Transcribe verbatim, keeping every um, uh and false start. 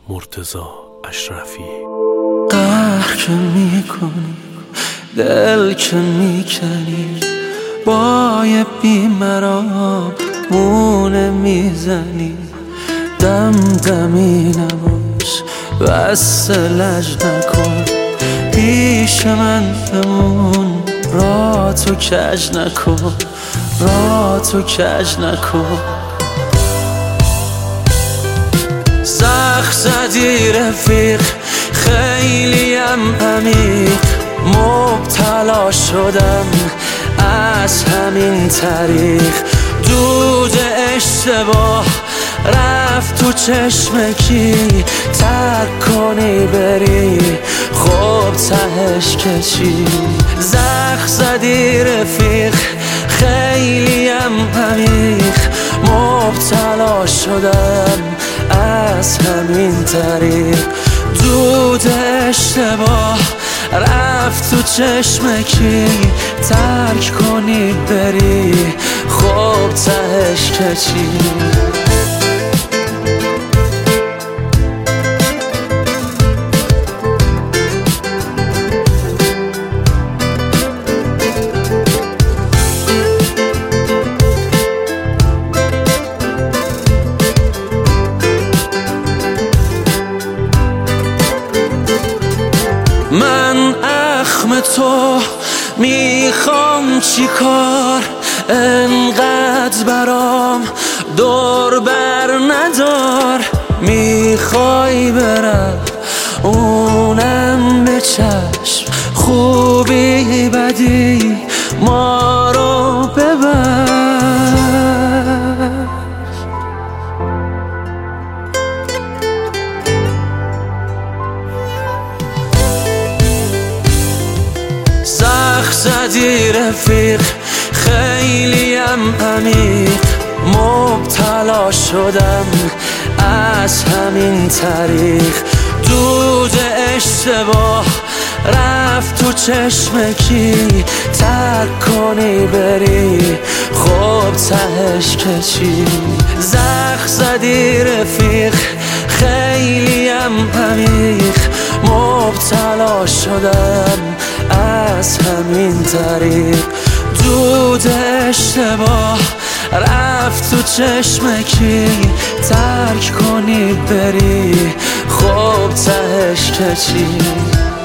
مرتضی اشرفی. قهر که میکنی، دل که میکنی، با یه بیمرام مونه میزنی. دم دمی نباش، بس لج نکن، پیش من بمون، را تو کج نکن، را تو کج نکن. زخ زدی رفیق، خیلیم عمیق، مبتلا شدم از همین طریق. دود اشتباه رفت تو چشم کی، ترک کنی بری خب تهش که چی. زخ زدی رفیق، خیلیم عمیق، مبتلا شدم از همین طریق. دود اشتباه رفت تو چشم کی، ترک کنی بری خب تهش که چی. من اخم تو میخوام چی کار، انقدر برام دور بر ندار. میخوای برم اونم به چشم، خوبی بدی ما رو ببر. زخ زدی رفیق، خیلیم عمیق، مبتلا شدم از همین طریق. دود اشتباه رفت تو چشم کی، ترک کنی بری خب تهش که چی. زخ زدی رفیق، خیلیم عمیق، مبتلا شدم از همین طریق. دود اشتباه رفت تو چشم کی، ترک کنی بری خب تهش که چی.